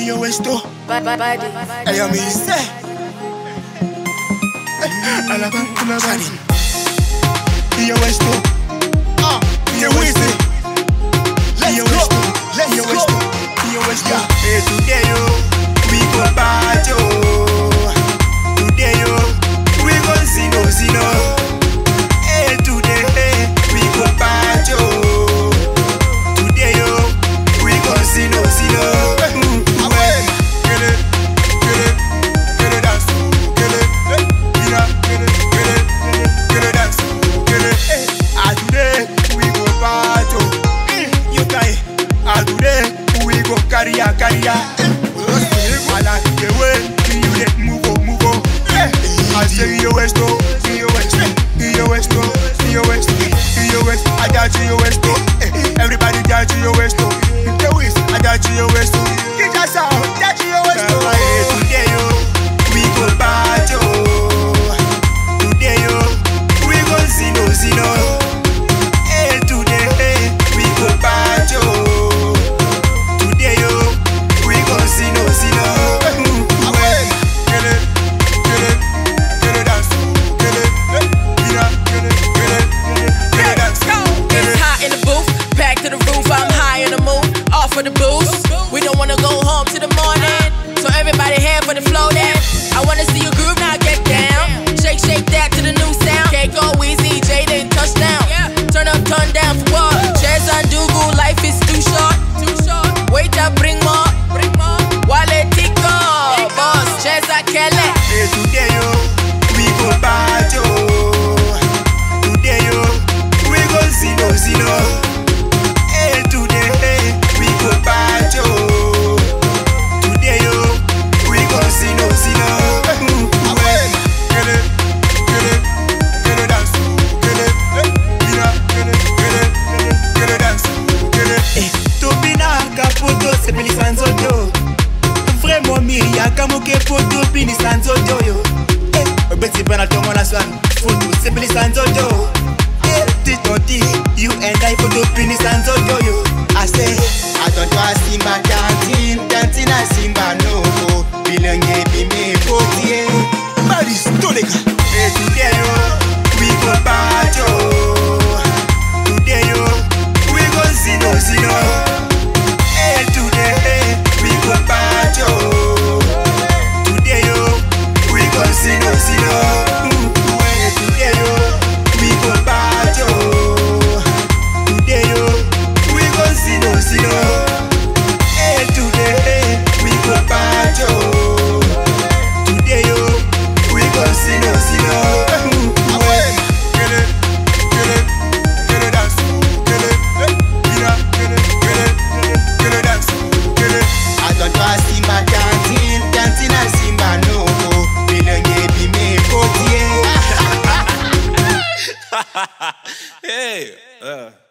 Yo esto, ella me dice, Alabama, yo esto, yo esto, hey, today we go party, today we go sino, hey, today we go party, today we go sino. Caria, I like the way you let move on. I say yo esto, I got you esto. Everybody got you esto. I got you esto. Get us out, got you esto. Today we go party. Today we go sino. Hey, today we go party. For the boost, we don't wanna go home till the morning. So everybody hand for the flow dance. I wanna see you groove now, get down. Shake that to the new sound. Can't go easy, Jaden touchdown. Turn up, turn down for what? Chairs on Dougal, life is too short. Wait up, bring more. Wale Tico, boss, chairs on Kelly. Hey, today we go party. Today we go sino. Hey, today we go party. Today we go sino. Sepeli sanzojo, vraiment miria kamo ke photo pini sanzojo yo. Beti bana tomo na swan photo sepeli sanzojo. Titoti you and I photo pini sanzojo yo. I say I don't want Simba dancing a Simba no. Bilenge bime kotie. Maris tolega. Today we go party. Today we go sino. Hey,